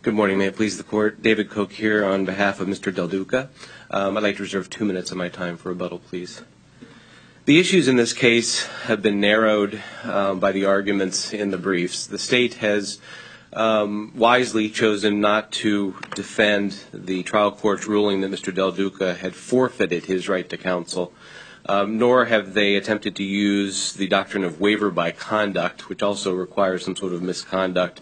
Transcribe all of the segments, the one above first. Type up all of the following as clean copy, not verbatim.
Good morning. May it please the Court. David Koch here on behalf of Mr. Del Duca. I'd like to reserve 2 minutes of my time for rebuttal, please. The issues in this case have been narrowed by the arguments in the briefs. The State has wisely chosen not to defend the trial court's ruling that Mr. Del Duca had forfeited his right to counsel, nor have they attempted to use the doctrine of waiver by conduct, which also requires some sort of misconduct,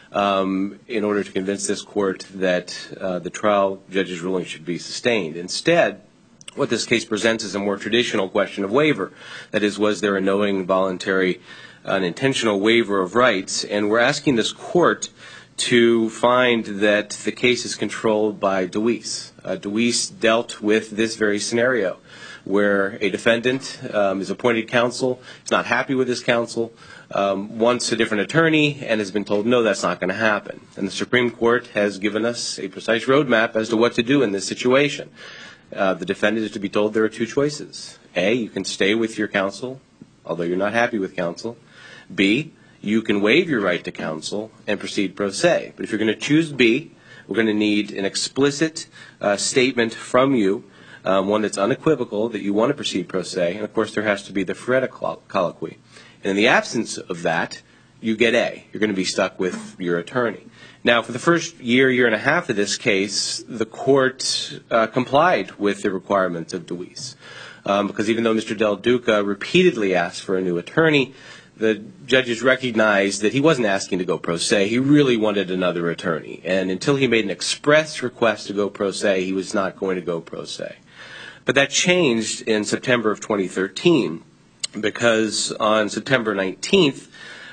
in order to convince this court that the trial judge's ruling should be sustained. Instead, what this case presents is a more traditional question of waiver. That is, was there a knowing, voluntary, intentional waiver of rights? And we're asking this court to find that the case is controlled by DeWeese. DeWeese dealt with this very scenario, where a defendant is appointed counsel, is not happy with his counsel, wants a different attorney, and has been told, no, that's not going to happen. And the Supreme Court has given us a precise roadmap as to what to do in this situation. The defendant is to be told there are two choices. A, you can stay with your counsel, although you're not happy with counsel. B, you can waive your right to counsel and proceed pro se. But if you're going to choose B, we're going to need an explicit statement from you, one that's unequivocal, that you want to proceed pro se. And, of course, there has to be the Feretta colloquy. And in the absence of that, you get A. You're going to be stuck with your attorney. Now, for the first year and a half of this case, the court complied with the requirements of DeWeese. Because even though Mr. Del Duca repeatedly asked for a new attorney, the judges recognized that he wasn't asking to go pro se. He really wanted another attorney. And until he made an express request to go pro se, he was not going to go pro se. But that changed in September of 2013, because on September 19th,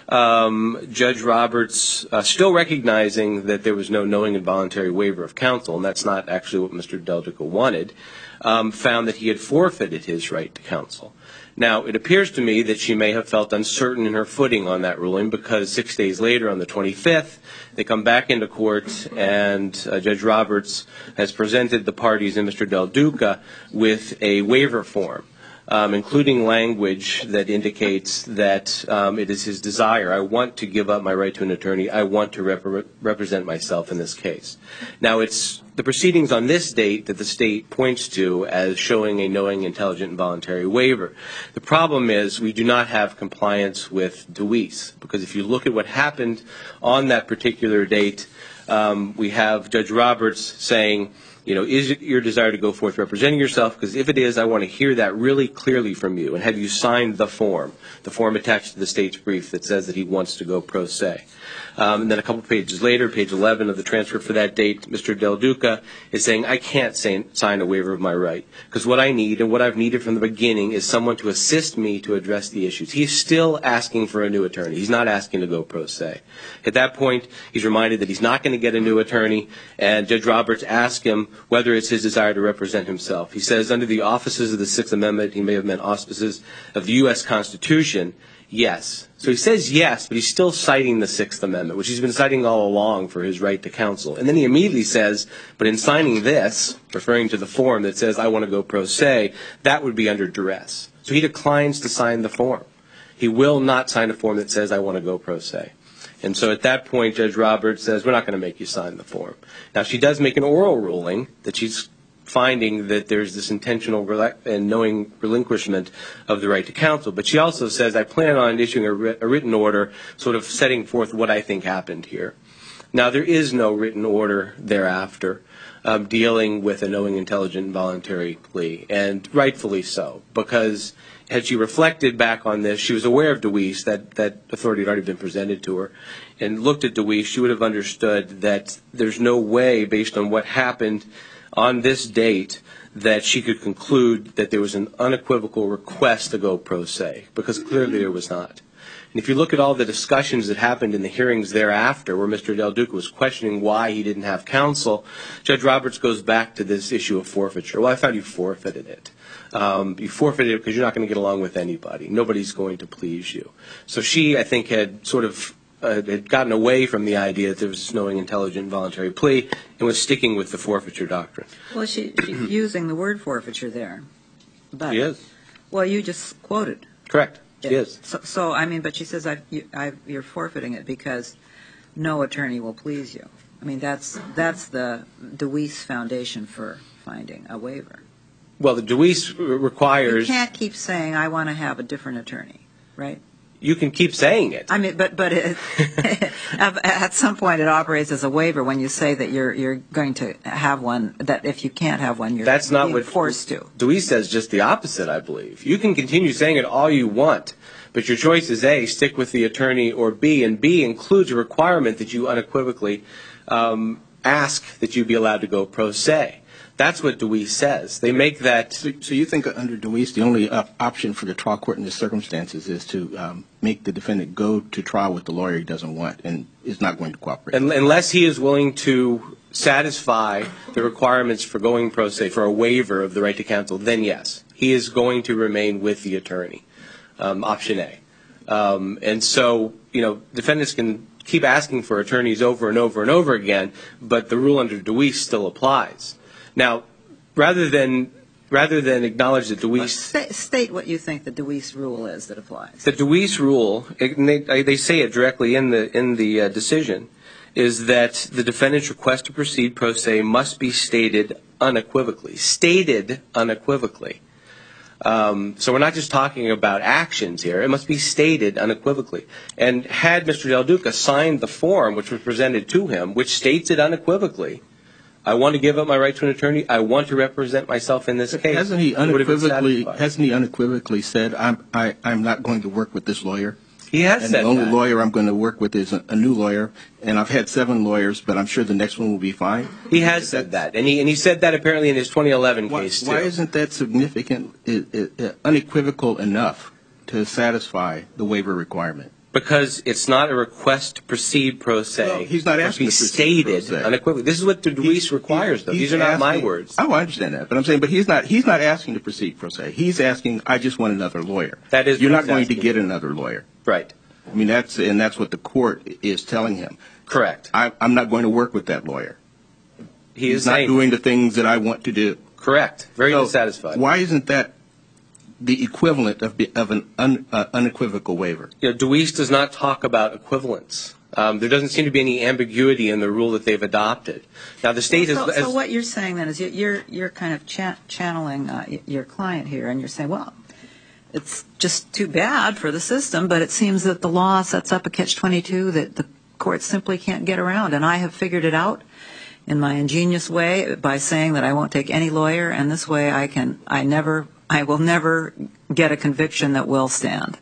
Judge Roberts, still recognizing that there was no knowing and voluntary waiver of counsel, and that's not actually what Mr. Del Duca wanted, found that he had forfeited his right to counsel. Now, it appears to me that she may have felt uncertain in her footing on that ruling, because 6 days later, on the 25th, they come back into court, and Judge Roberts has presented the parties and Mr. Del Duca with a waiver form, including language that indicates that it is his desire. I want to give up my right to an attorney. I want to represent myself in this case. Now, it's the proceedings on this date that the state points to as showing a knowing, intelligent, and voluntary waiver. The problem is we do not have compliance with DeWeese, because if you look at what happened on that particular date, we have Judge Roberts saying, you know, is it your desire to go forth representing yourself? Because if it is, I want to hear that really clearly from you. And have you signed the form attached to the state's brief that says that he wants to go pro se? And then a couple pages later, page 11 of the transcript for that date, Mr. Del Duca is saying, I can't sign a waiver of my right, because what I need and what I've needed from the beginning is someone to assist me to address the issues. He's still asking for a new attorney. He's not asking to go pro se. At that point, he's reminded that he's not going to get a new attorney, and Judge Roberts asked him whether it's his desire to represent himself. He says, under the auspices of the Sixth Amendment, he may have meant auspices of the U.S. Constitution, yes. So he says yes, but he's still citing the Sixth Amendment, which he's been citing all along for his right to counsel. And then he immediately says, but in signing this, referring to the form that says I want to go pro se, that would be under duress. So he declines to sign the form. He will not sign a form that says I want to go pro se. And so at that point, Judge Roberts says, we're not going to make you sign the form. Now, she does make an oral ruling that she's finding that there's this intentional and knowing relinquishment of the right to counsel. But she also says, I plan on issuing a written order sort of setting forth what I think happened here. Now, there is no written order thereafter dealing with a knowing, intelligent, and voluntary plea, and rightfully so, because had she reflected back on this, she was aware of DeWeese, that authority had already been presented to her, and looked at DeWeese, she would have understood that there's no way, based on what happened on this date, that she could conclude that there was an unequivocal request to go pro se, because clearly there was not. And if you look at all the discussions that happened in the hearings thereafter, where Mr. Del Duca was questioning why he didn't have counsel, Judge Roberts goes back to this issue of forfeiture. Well, I found you forfeited it. You forfeited it because you're not going to get along with anybody. Nobody's going to please you. So she, I think, had sort of had gotten away from the idea that there was this knowing, intelligent, voluntary plea, and was sticking with the forfeiture doctrine. Well, she's using the word forfeiture there. But, she is. Well, you just quoted. Correct. She is. So, I mean, but she says you're forfeiting it because no attorney will please you. I mean, that's the DeWeese foundation for finding a waiver. Well, the DeWeese requires... You can't keep saying, I want to have a different attorney, right? You can keep saying it. I mean, but at some point it operates as a waiver when you say that you're going to have one, that if you can't have one, you're That's not being what forced to. DeWeese says just the opposite, I believe. You can continue saying it all you want, but your choice is A, stick with the attorney, or B, and B includes a requirement that you unequivocally ask that you be allowed to go pro se. That's what DeWeese says. They make that... So you think under DeWeese the only option for the trial court in this circumstances is to make the defendant go to trial with the lawyer he doesn't want and is not going to cooperate? Unless he is willing to satisfy the requirements for going pro se, for a waiver of the right to counsel, then yes, he is going to remain with the attorney. Option A. And so, defendants can keep asking for attorneys over and over and over again, but the rule under DeWeese still applies. Now, rather than acknowledge that DeWeese... State what you think the DeWeese rule is that applies. The DeWeese rule, and they say it directly in the decision, is that the defendant's request to proceed pro se must be stated unequivocally. Stated unequivocally. So we're not just talking about actions here. It must be stated unequivocally. And had Mr. Del Duca signed the form which was presented to him, which states it unequivocally, I want to give up my right to an attorney, I want to represent myself in this case. Hasn't he unequivocally said, I'm not going to work with this lawyer? He has said that. And the only lawyer I'm going to work with is a new lawyer, and I've had 7 lawyers, but I'm sure the next one will be fine? He has said that, and he said that apparently in his 2011 case, too. Why isn't that significant, unequivocal enough to satisfy the waiver requirement? Because it's not a request to proceed pro se. Well, he's not asking to proceed pro se. Stated unequivocally. This is what DeWeese requires, though. These are not my words. Oh, I understand that. But I'm saying, but he's not asking to proceed pro se. He's asking, I just want another lawyer. That is You're not going to get another lawyer. Right. I mean, that's what the court is telling him. Correct. I'm not going to work with that lawyer. He's not doing the things that I want to do. Correct. Very dissatisfied. Why isn't that the equivalent of an unequivocal waiver? DeWeese does not talk about equivalence. There doesn't seem to be any ambiguity in the rule that they've adopted. Now, the state So what you're saying then is you're kind of channeling your client here, and you're saying, well, it's just too bad for the system, but it seems that the law sets up a catch-22 that the courts simply can't get around, and I have figured it out in my ingenious way by saying that I won't take any lawyer, and this way I will never get a conviction that will stand.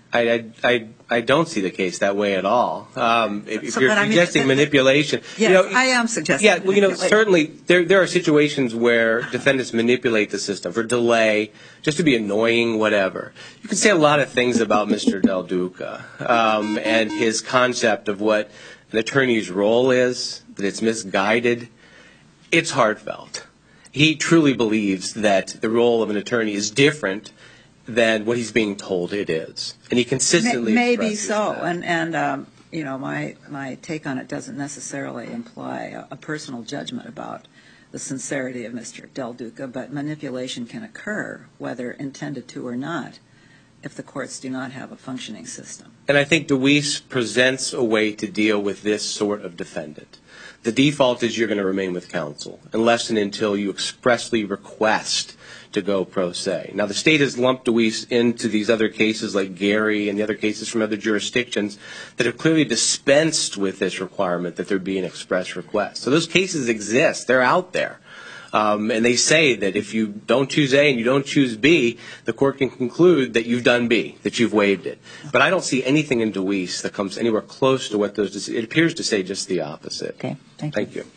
I don't see the case that way at all. If you're suggesting manipulation. Yes, I am suggesting manipulation. Yeah, well, certainly there are situations where defendants manipulate the system for delay, just to be annoying, whatever. You can say a lot of things about Mr. Del Duca and his concept of what an attorney's role is, that it's misguided. It's heartfelt. He truly believes that the role of an attorney is different than what he's being told it is, and he consistently maybe so. that. And my take on it doesn't necessarily imply a personal judgment about the sincerity of Mr. Del Duca, but manipulation can occur, whether intended to or not, if the courts do not have a functioning system. And I think DeWeese presents a way to deal with this sort of defendant. The default is you're going to remain with counsel unless and until you expressly request to go pro se. Now, the state has lumped DeWeese into these other cases like Gary and the other cases from other jurisdictions that have clearly dispensed with this requirement that there be an express request. So those cases exist. They're out there. And they say that if you don't choose A and you don't choose B, the court can conclude that you've done B, that you've waived it. But I don't see anything in DeWeese that comes anywhere close to what those. It appears to say just the opposite. Okay, thank you.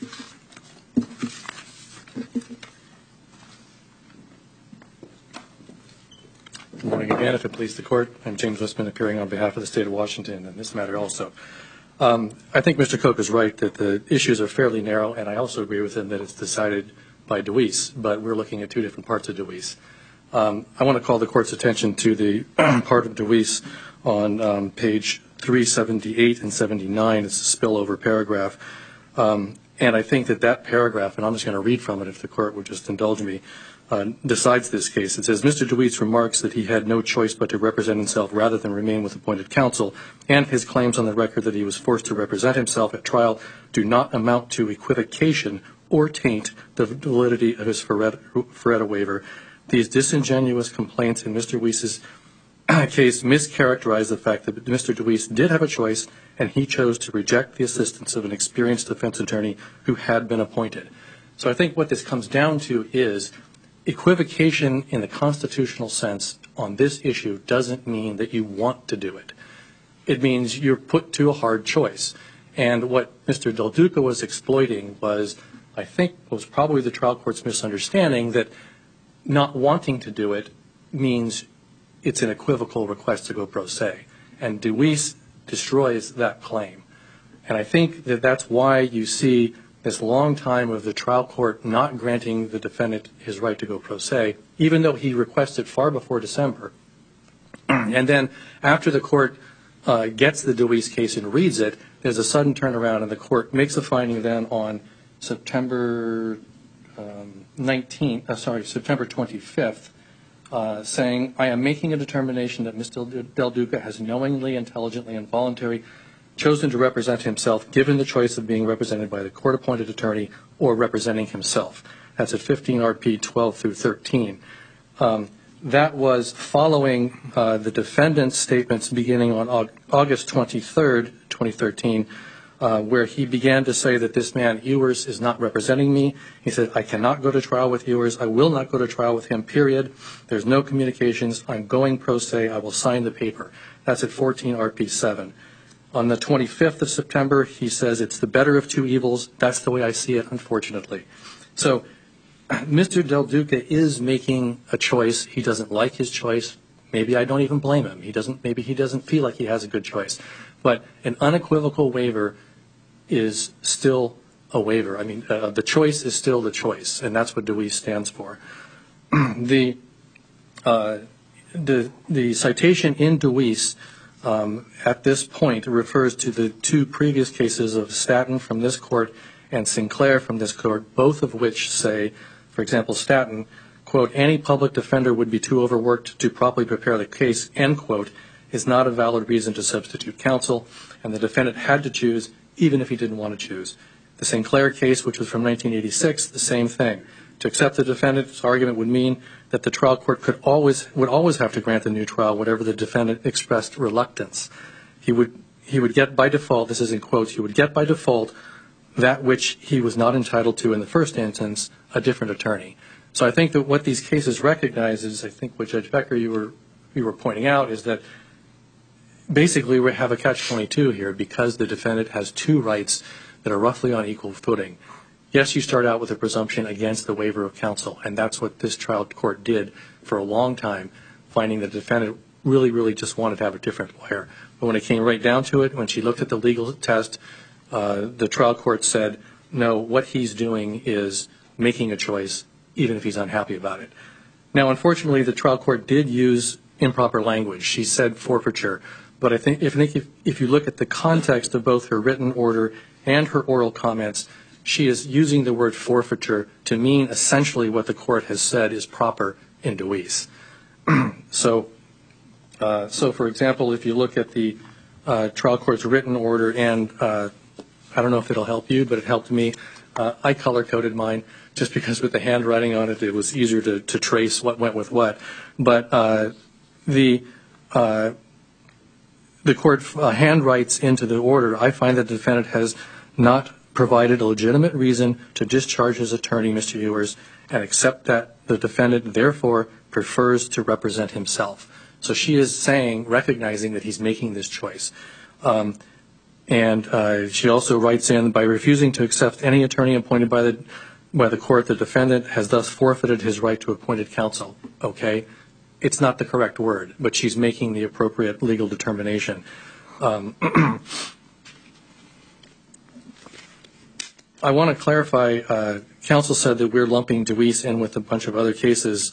Good morning again, if it pleases the court. I'm James Westman, appearing on behalf of the state of Washington in this matter also. I think Mr. Koch is right that the issues are fairly narrow, and I also agree with him that it's decided by DeWeese, but we're looking at 2 different parts of DeWeese. I want to call the court's attention to the part of DeWeese on page 378 and 79. It's a spillover paragraph. And I think that paragraph, and I'm just going to read from it if the court would just indulge me, decides this case. It says, Mr. DeWeese remarks that he had no choice but to represent himself rather than remain with appointed counsel, and his claims on the record that he was forced to represent himself at trial do not amount to equivocation or taint the validity of his Feretta waiver. These disingenuous complaints in Mr. DeWeese's case mischaracterize the fact that Mr. DeWeese did have a choice, and he chose to reject the assistance of an experienced defense attorney who had been appointed. So I think what this comes down to is equivocation in the constitutional sense on this issue doesn't mean that you want to do it. It means you're put to a hard choice. And what Mr. Del Duca was exploiting was, I think, was probably the trial court's misunderstanding that not wanting to do it means it's an equivocal request to go pro se. And DeWeese destroys that claim. And I think that that's why you see this long time of the trial court not granting the defendant his right to go pro se, even though he requested far before December. And then after the court gets the DeWeese case and reads it, there's a sudden turnaround, and the court makes a finding then on September 25th, saying, I am making a determination that Mr. Del Duca has knowingly, intelligently, and voluntarily chosen to represent himself, given the choice of being represented by the court-appointed attorney or representing himself. That's at 15 RP 12 through 13. That was following the defendant's statements beginning on August 23rd, 2013, where he began to say that this man, Ewers, is not representing me. He said, I cannot go to trial with Ewers. I will not go to trial with him, period. There's no communications. I'm going pro se. I will sign the paper. That's at 14 RP 7. On the 25th of September, he says it's the better of two evils. That's the way I see it, unfortunately. So Mr. Del Duca is making a choice. He doesn't like his choice. Maybe I don't even blame him. Maybe he doesn't feel like he has a good choice. But an unequivocal waiver is still a waiver. I mean, the choice is still the choice, and that's what DeWeese stands for. The citation in DeWeese at this point refers to the two previous cases of Statton from this court and Sinclair from this court, both of which say, for example, Statton, quote, any public defender would be too overworked to properly prepare the case, end quote, is not a valid reason to substitute counsel, and the defendant had to choose even if he didn't want to choose. The Sinclair case, which was from 1986, the same thing. To accept the defendant's argument would mean that the trial court would always have to grant the new trial, whatever the defendant expressed reluctance. He would get by default, this is in quotes, he would get by default that which he was not entitled to in the first instance, a different attorney. So I think that what these cases recognize is, I think what Judge Becker, you were pointing out, is that basically we have a catch-22 here because the defendant has two rights that are roughly on equal footing. Yes, you start out with a presumption against the waiver of counsel, and that's what this trial court did for a long time, finding the defendant really just wanted to have a different lawyer. But when it came right down to it, when she looked at the legal test, the trial court said, no, what he's doing is making a choice, even if he's unhappy about it. Now, unfortunately, the trial court did use improper language. She said forfeiture. But I think if you look at the context of both her written order and her oral comments, she is using the word forfeiture to mean essentially what the court has said is proper in DeWeese. So, for example, if you look at the trial court's written order, and I don't know if it'll help you, but it helped me. I color-coded mine just because with the handwriting on it, it was easier to trace what went with what. But the court handwrites into the order, I find that the defendant has not provided a legitimate reason to discharge his attorney, Mr. Ewers, and accept that the defendant, therefore, prefers to represent himself. So she is saying, recognizing that he's making this choice. And she also writes in, by refusing to accept any attorney appointed by the court, the defendant has thus forfeited his right to appointed counsel. Okay? It's not the correct word, but she's making the appropriate legal determination. I want to clarify, counsel said that we're lumping DeWeese in with a bunch of other cases.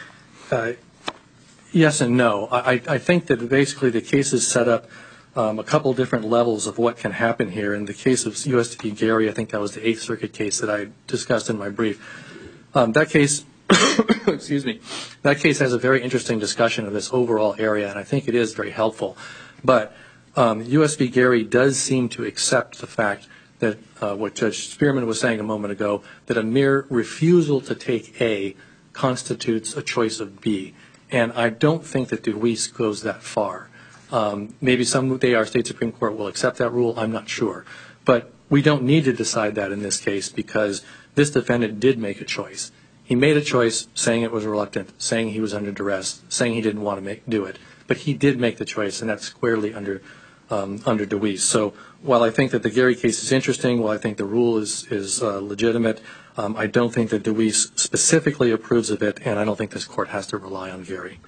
Yes and no. I think that basically the cases set up a couple different levels of what can happen here. In the case of U.S. v. Gary, I think that was the Eighth Circuit case that I discussed in my brief. That case excuse me, that case has a very interesting discussion of this overall area, and I think it is very helpful. But U.S. v. Gary does seem to accept the fact that what Judge Spearman was saying a moment ago, that a mere refusal to take A constitutes a choice of B. And I don't think that DeWeese goes that far. Maybe someday our state Supreme Court will accept that rule. I'm not sure. But we don't need to decide that in this case because this defendant did make a choice. He made a choice saying it was reluctant, saying he was under duress, saying he didn't want to do it. But he did make the choice, and that's squarely under DeWeese. So while I think that the Gary case is interesting, while I think the rule is legitimate, I don't think that DeWeese specifically approves of it, and I don't think this court has to rely on Gary.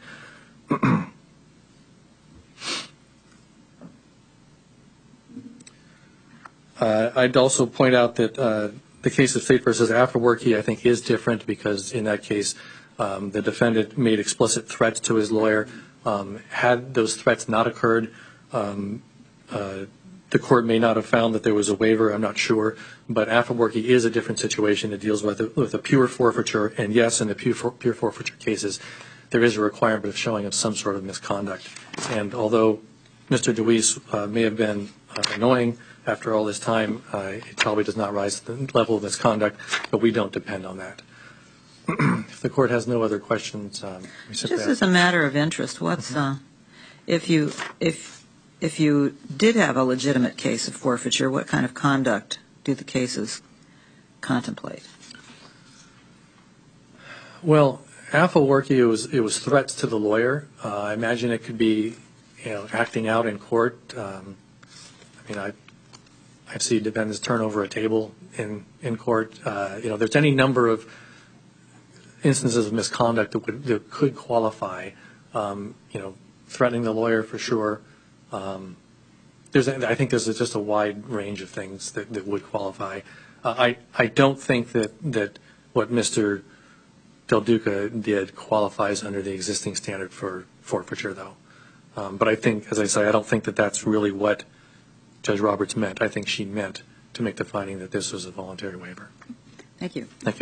I'd also point out that the case of State v. Afterworky, I think, is different because in that case, the defendant made explicit threats to his lawyer. Had those threats not occurred, the court may not have found that there was a waiver. I'm not sure. But Afterworky is a different situation. It deals with a pure forfeiture. And, yes, in the pure forfeiture cases, there is a requirement of showing of some sort of misconduct. And although Mr. DeWeese may have been annoying after all this time, it probably does not rise to the level of misconduct, but we don't depend on that. If the court has no other questions, we sit Just there. as a matter of interest, what's if you did have a legitimate case of forfeiture, what kind of conduct do the cases contemplate? Well, Afterworky, it was threats to the lawyer. I imagine it could be, acting out in court. I've seen defendants turn over a table in court. There's any number of instances of misconduct that could qualify. Threatening the lawyer for sure. I think there's just a wide range of things that would qualify. I don't think that what Mr. Del Duca did qualifies under the existing standard for forfeiture, though. But I think, as I say, I don't think that that's really what Judge Roberts meant. I think she meant to make the finding that this was a voluntary waiver. Thank you. Thank you.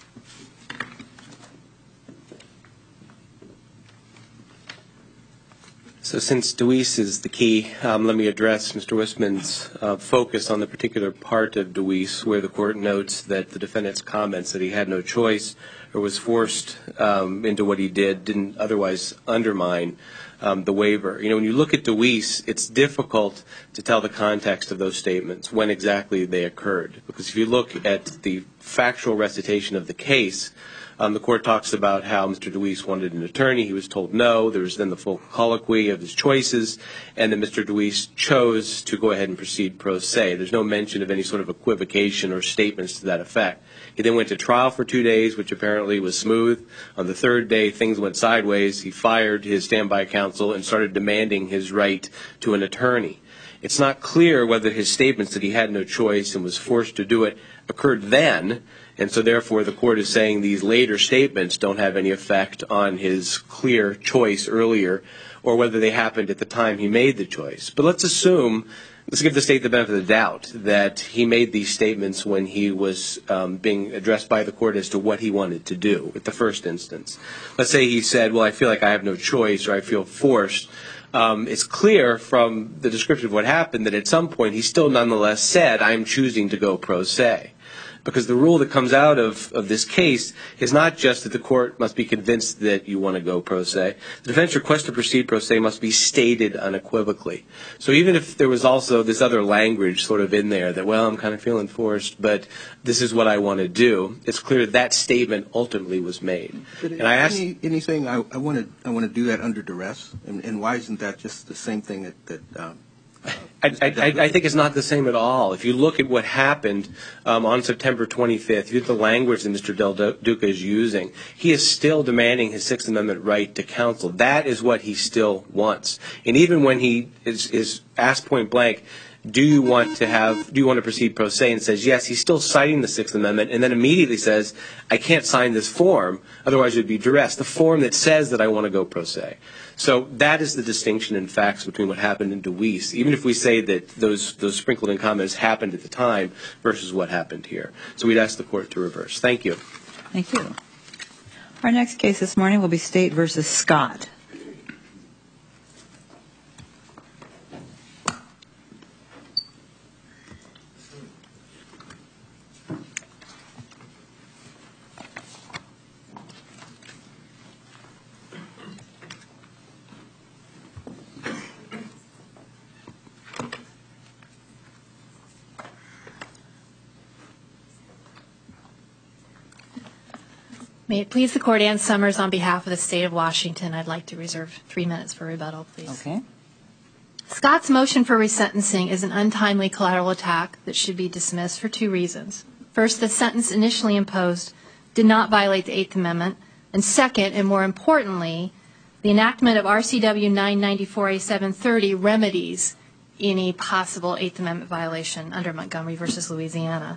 So since DeWeese is the key, let me address Mr. Wistman's focus on the particular part of DeWeese where the court notes that the defendant's comments that he had no choice or was forced into what he didn't otherwise undermine the waiver. When you look at DeWeese, it's difficult to tell the context of those statements, when exactly they occurred. Because if you look at the factual recitation of the case, the court talks about how Mr. DeWeese wanted an attorney. He was told no. There was then the full colloquy of his choices, and then Mr. DeWeese chose to go ahead and proceed pro se. There's no mention of any sort of equivocation or statements to that effect. He then went to trial for 2 days, which apparently was smooth. On the third day, things went sideways. He fired his standby counsel and started demanding his right to an attorney. It's not clear whether his statements that he had no choice and was forced to do it occurred then, and so therefore the court is saying these later statements don't have any effect on his clear choice earlier, or whether they happened at the time he made the choice. But let's give the state the benefit of the doubt that he made these statements when he was being addressed by the court as to what he wanted to do at the first instance. Let's say he said, well, I feel like I have no choice, or I feel forced. It's clear from the description of what happened that at some point he still nonetheless said, I'm choosing to go pro se. Because the rule that comes out of this case is not just that the court must be convinced that you want to go pro se. The defense request to proceed pro se must be stated unequivocally. So even if there was also this other language sort of in there that, well, I'm kind of feeling forced, but this is what I want to do, it's clear that statement ultimately was made. And I asked anything I want to do that under duress, and why isn't that just the same thing that I think it's not the same at all. If you look at what happened on September 25th, you look at the language that Mr. Del Duca is using, he is still demanding his Sixth Amendment right to counsel. That is what he still wants. And even when he is asked point blank, do you want to proceed pro se, and says yes, he's still citing the Sixth Amendment, and then immediately says, I can't sign this form, otherwise it would be duress, the form that says that I want to go pro se. So that is the distinction in facts between what happened in DeWeese, even if we say that those sprinkled in comments happened at the time versus what happened here. So we'd ask the court to reverse. Thank you. Thank you. Our next case this morning will be State versus Scott. May it please the Court, Ann Summers, on behalf of the State of Washington, I'd like to reserve 3 minutes for rebuttal, please. Okay. Scott's motion for resentencing is an untimely collateral attack that should be dismissed for 2 reasons. First, the sentence initially imposed did not violate the Eighth Amendment. And second, and more importantly, the enactment of RCW 994A730 remedies any possible Eighth Amendment violation under Montgomery v. Louisiana.